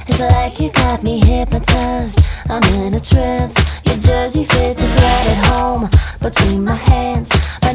It's like you got me hypnotized, I'm in a trance. Your jersey fits is right at home between my hands.